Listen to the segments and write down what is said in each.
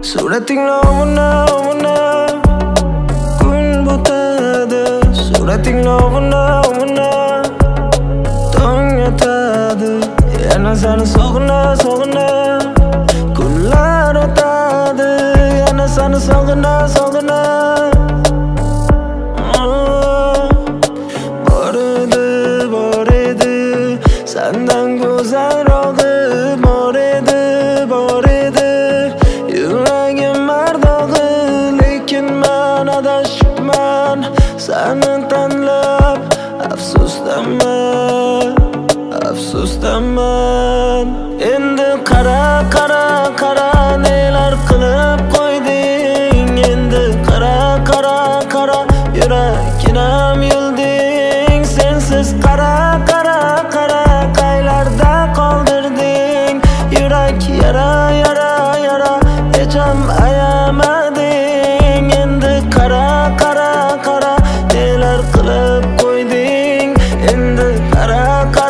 Surating lovuna kun botadi. Surating lovuna tong yotadi. Yana seni sog'ina kunlar o'tadi. Yana seni sog'ina bor edi sendan go'zalrog'i bor edi yuragim mardog'i lekin men adashibman seni tanlab afsusdaman endi qara nelar qilib qo'yding endi qara yuraginam yulding sensiz qara qaylarda qoldirding yurak yara hecham ayamading endi qara nelar qilib qo'yding endi qara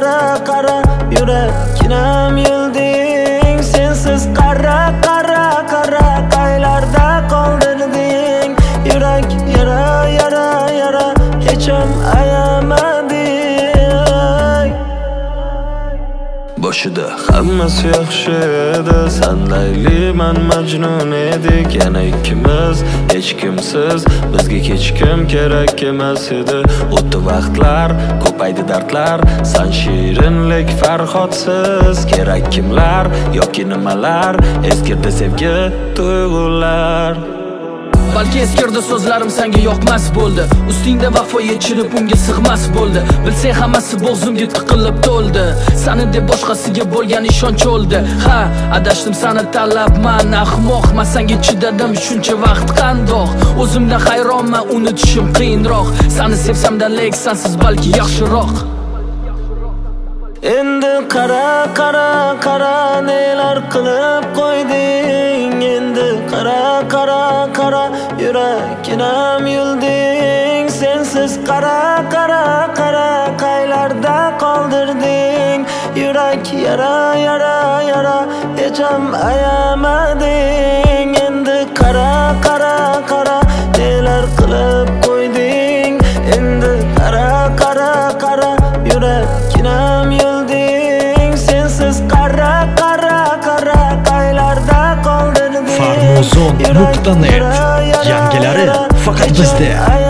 yuraginam yulding sensiz qara qaylarda qoldirding yurak yara hecham ayamading. Boshida hammasi yaxshi edi, sen Layli men Majnun edik. Yana ikkimiz hech kimsiz, bizga hech kim kerak emas edi. O'tdi vaqtlar, ko'paydi dardlar, sen shirinlik Farhodsiz. Kerak kimlar yoki nimalar, eskirdi sevgi tuyg'ular. Balki eskirdi so'zlarim senga yoqmas bo'ldi. Ustingda vafo yechilib unga sig'mas bo'ldi. Bilsang hammasi bo'g'zimga tiqilib to'ldi. Seni deb boshqasiga bo'lgan ishonch o'ldi. Ha, adashdim seni tanlabman, ahmoqman senga chidadim shuncha vaqt qandoq. O'zimdan hayronman, unutishim qiyinroq. Seni sevsamda lek sensiz balki yaxshiroq. Endi qara nelar qilib qo'yding endi qara yuraginam yulding sensiz qara qaylarda qoldirding yurak yara hecham ayamading endi qara nelar qilib qo'yding endi qara yuraginam yulding sensiz qara qaylarda qoldirding Farmozon.net yangilari faqat bizda.